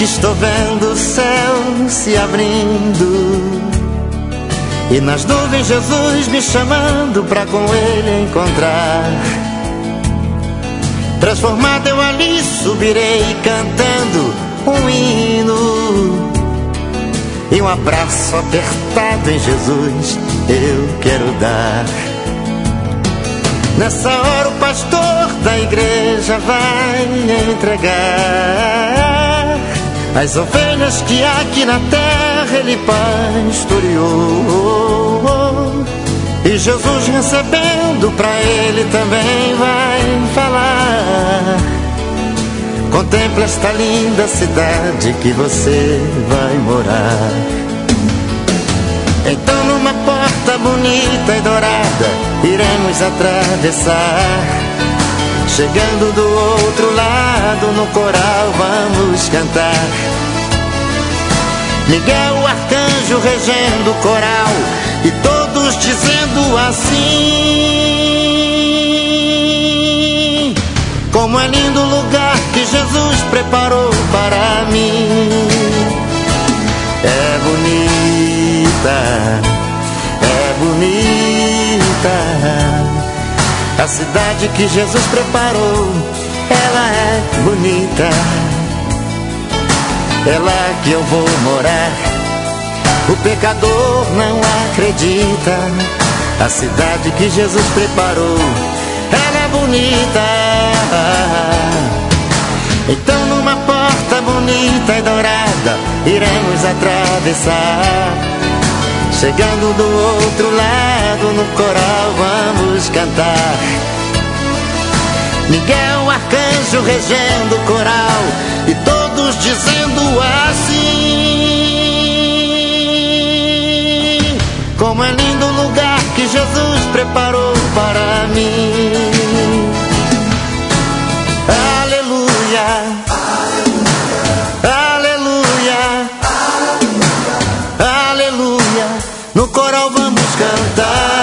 que estou vendo o céu se abrindo, e nas nuvens Jesus me chamando pra com Ele encontrar. Transformado eu ali subirei cantando um hino, e um abraço apertado em Jesus eu quero dar. Nessa hora o pastor da igreja vai entregar as ovelhas que aqui na terra ele pastoreou, e Jesus recebendo pra ele também vai falar: contemple esta linda cidade que você vai morar. Então numa porta bonita e dourada iremos atravessar, chegando do outro lado no coral vamos cantar. Miguel o arcanjo regendo o coral e todos dizendo assim: como é lindo o lugar que Jesus preparou para mim. É bonita, é bonita a cidade que Jesus preparou. Ela é bonita, é lá que eu vou morar. O pecador não acredita, a cidade que Jesus preparou, ela é bonita. Então numa porta bonita e dourada iremos atravessar, chegando do outro lado no coral vamos cantar. Miguel arcanjo regendo o coral e todos dizendo assim: como é lindo o lugar que Jesus preparou para mim. Aleluia, aleluia, aleluia, no coral vamos cantar.